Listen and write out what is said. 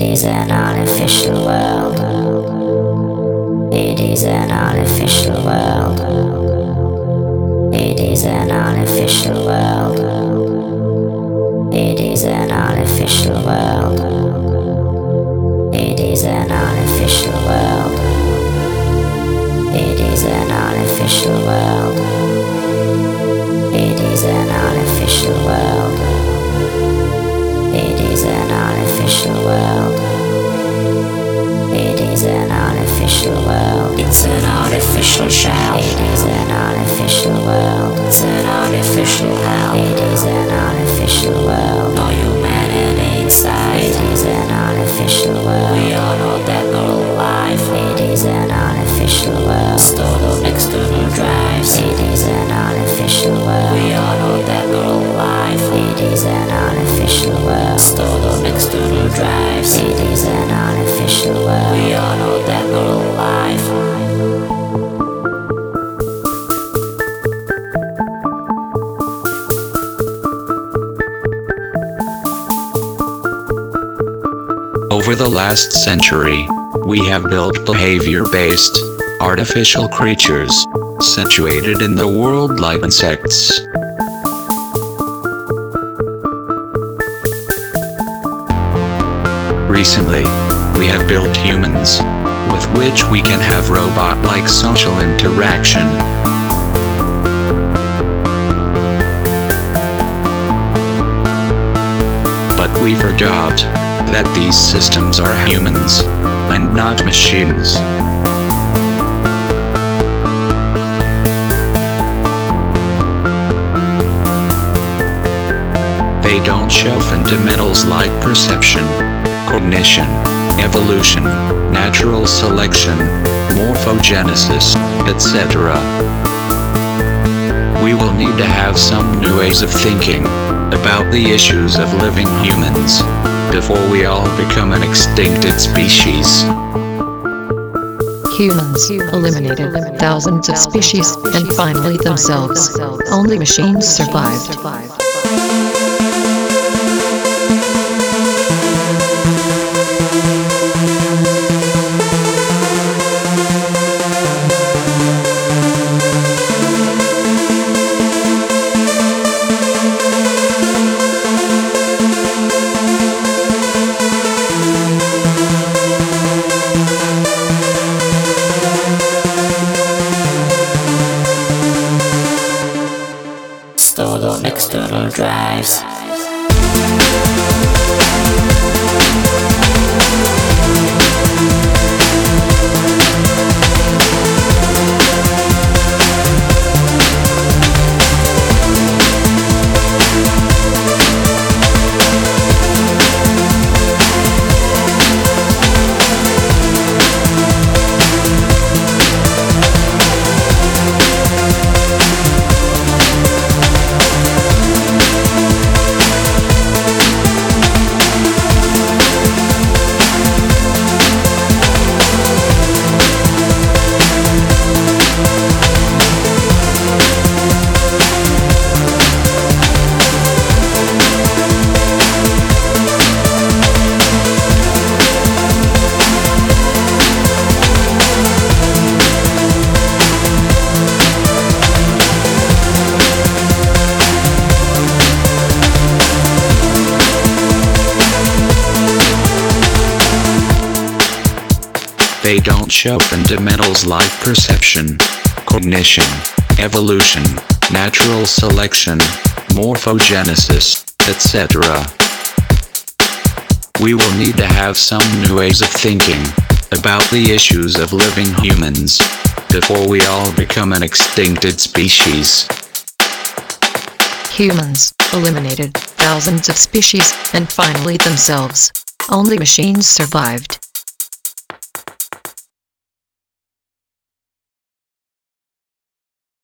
is an artificial world. It is an artificial world. It is an artificial world. It is an artificial world. It is an artificial world. It is an artificial world. It is an artificial world. It is an artificial world. It is an artificial world. It's an artificial shell. It is an artificial world. It's an artificial hell. It is an artificial world. No humanity inside. It is an artificial world. We all know that no life. It is an artificial world. Stored on external drives. It is an artificial world. We all know that no life. It is an artificial world. Stored on external drives. It is an artificial world. We all know that no life. Over the last century, we have built behavior-based, artificial creatures, situated in the world like insects. Recently, we have built humans, with which we can have robot-like social interaction. But we forgot that these systems are humans, and not machines. They don't show fundamentals like perception, cognition, evolution, natural selection, morphogenesis, etc. We will need to have some new ways of thinking about the issues of living humans before we all become an extincted species. Humans eliminated thousands of species and finally themselves. Only machines survived. Stored on external drives. They don't show fundamentals like perception, cognition, evolution, natural selection, morphogenesis, etc. We will need to have some new ways of thinking about the issues of living humans before we all become an extincted species. Humans eliminated thousands of species and finally themselves. Only machines survived.